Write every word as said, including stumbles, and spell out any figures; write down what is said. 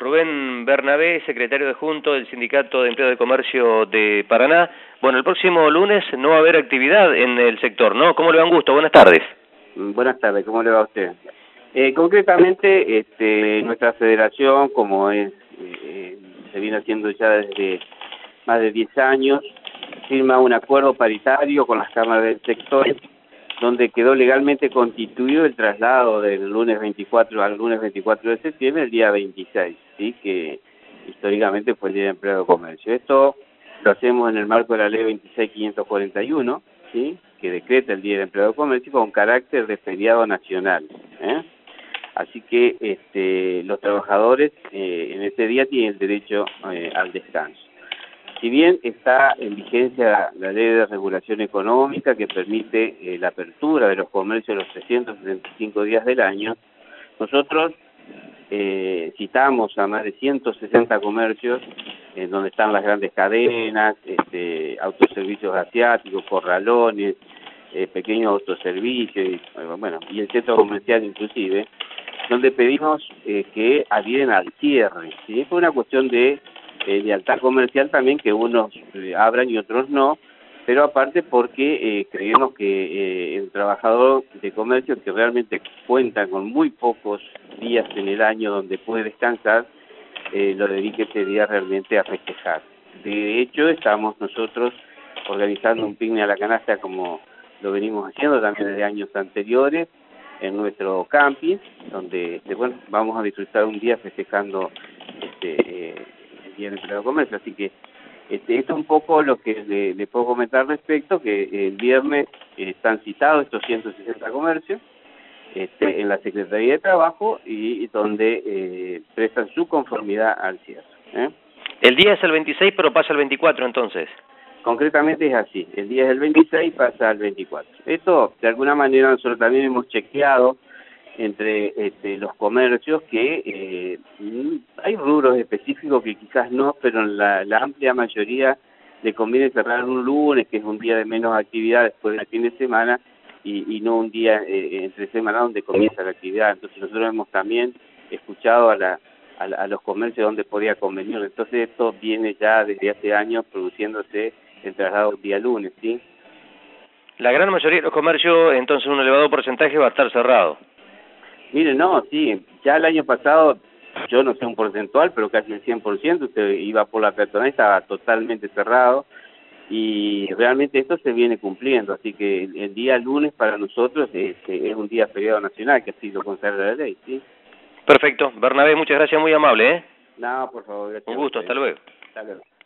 Rubén Bernabé, secretario adjunto del Sindicato de Empleados de Comercio de Paraná. Bueno, el próximo lunes no va a haber actividad en el sector, ¿no? ¿Cómo le va, Augusto? Buenas tardes. Buenas tardes, ¿cómo le va a usted? Eh, concretamente, este, nuestra federación, como es, eh, se viene haciendo ya desde más de diez años, firma un acuerdo paritario con las cámaras del sector, donde quedó legalmente constituido el traslado del lunes veinticuatro al lunes veinticuatro de septiembre, el día veintiséis, ¿sí? Que históricamente fue el Día de Empleo de Comercio. Esto lo hacemos en el marco de la ley veintiséis mil quinientos cuarenta y uno, ¿sí? Que decreta el Día de Empleo de Comercio con carácter de feriado nacional, ¿eh? Así que este, los trabajadores eh, en ese día tienen el derecho eh, al descanso. Si bien está en vigencia la ley de regulación económica que permite eh, la apertura de los comercios los trescientos sesenta y cinco días del año, nosotros eh, citamos a más de ciento sesenta comercios en donde están las grandes cadenas, este, autoservicios asiáticos, corralones, eh, pequeños autoservicios, y, bueno, y el centro comercial inclusive, donde pedimos eh, que adhieren al cierre, ¿sí? Fue una cuestión de Eh, lealtad comercial también, que unos eh, abran y otros no, pero aparte porque eh, creemos que eh, el trabajador de comercio que realmente cuenta con muy pocos días en el año donde puede descansar, eh, lo dedique ese día realmente a festejar. De hecho, estamos nosotros organizando un picnic a la canasta como lo venimos haciendo también desde años anteriores en nuestro camping, donde de, bueno, vamos a disfrutar un día festejando este eh, Día de Empleo de Comercio, así que este, esto es un poco lo que le, le puedo comentar respecto, que el viernes eh, están citados estos ciento sesenta comercios este, en la Secretaría de Trabajo y, y donde eh, prestan su conformidad al cierre, ¿eh? El día es el veintiséis, pero pasa el veinticuatro entonces. Concretamente es así, el día es el veintiséis, pasa al veinticuatro. Esto, de alguna manera, nosotros también hemos chequeado entre este, los comercios que eh, hay rubros específicos que quizás no, pero en la, la amplia mayoría le conviene cerrar un lunes, que es un día de menos actividad después del fin de semana, y, y no un día eh, entre semana donde comienza la actividad. Entonces nosotros hemos también escuchado a, la, a, la, a los comercios donde podía convenir. Entonces esto viene ya desde hace años produciéndose el traslado el día lunes, ¿sí? La gran mayoría de los comercios, entonces un elevado porcentaje va a estar cerrado. Mire, no, sí, ya el año pasado, yo no sé un porcentual, pero casi el cien por ciento, usted iba por la peatonal, estaba totalmente cerrado, y realmente esto se viene cumpliendo, así que el, el día lunes para nosotros es, es un día feriado nacional, que así lo consagra la ley, ¿sí? Perfecto. Bernabé, muchas gracias, muy amable, ¿eh? No, por favor, gracias. Un gusto, hasta luego. Hasta luego.